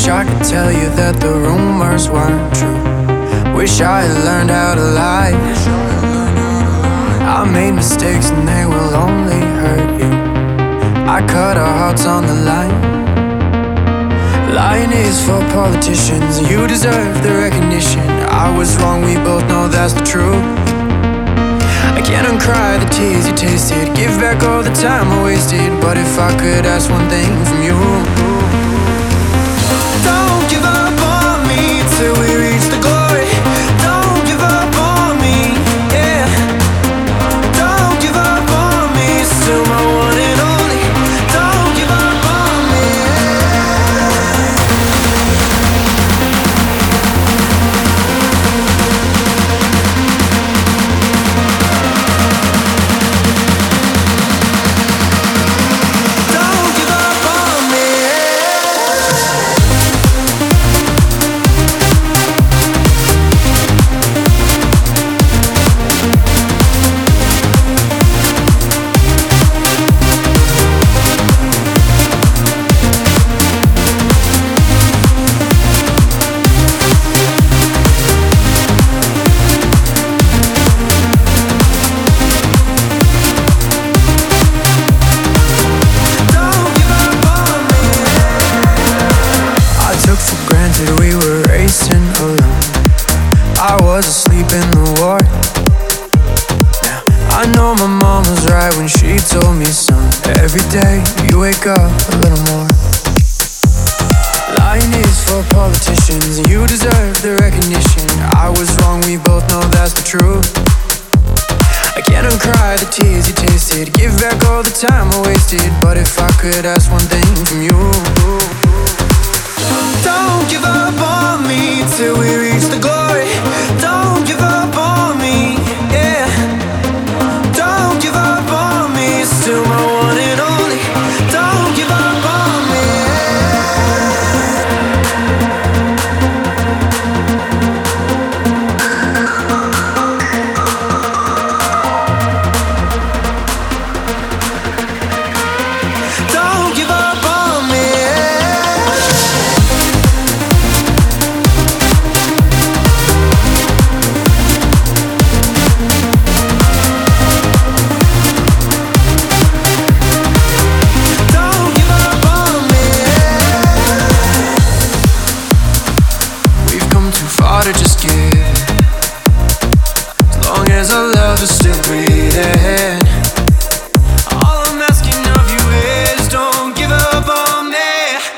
Wish I could tell you that the rumors weren't true. Wish I had learned how to lie. I made mistakes and they will only hurt you. I cut our hearts on the line. Lying is for politicians, and you deserve the recognition. I was wrong, we both know that's the truth. I can't uncry the tears you tasted, give back all the time I wasted. But if I could ask one thing from you, don't give up on me till we reach the glory. Don't give up on me, yeah. Don't give up on me, still my one and only. Don't give up on me, don't give up on me. I took for granted we were racing alone. I was asleep in the ward. Now I know my mom was right when she told me, son, every day you wake up a little more. Lying is for politicians, and you deserve the recognition. I was wrong, we both know that's the truth. I can't uncry the tears you tasted, give back all the time I wasted. But if I could ask one thing from you, don't give up on me till we reach the glory. Don't give up on me, yeah. Don't give up on me, still my one and only. Don't give up on me, don't give up on me. Don't give up on me. We've come too far to just give. As long as our love is still breathing, all I'm asking of you is don't give up on me.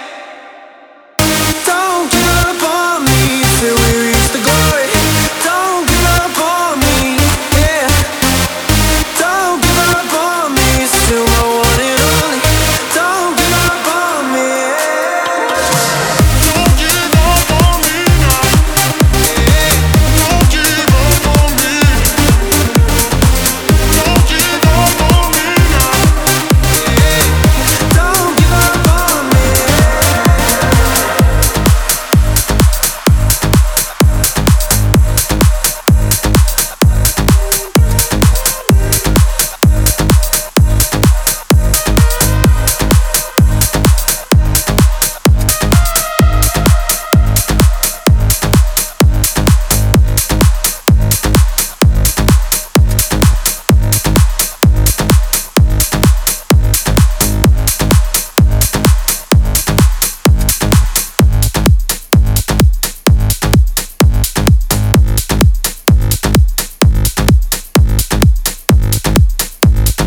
Don't give up on me till we reach the glory. Don't give up on me, yeah. Don't give up on me, still my one and only. Don't give up on me. Don't give up on me now. Don't give up on me. Don't give up on me now. Don't give up on me.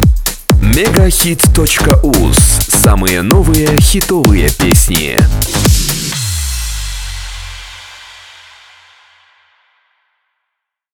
Мегахит.уз. Самые новые хитовые песни.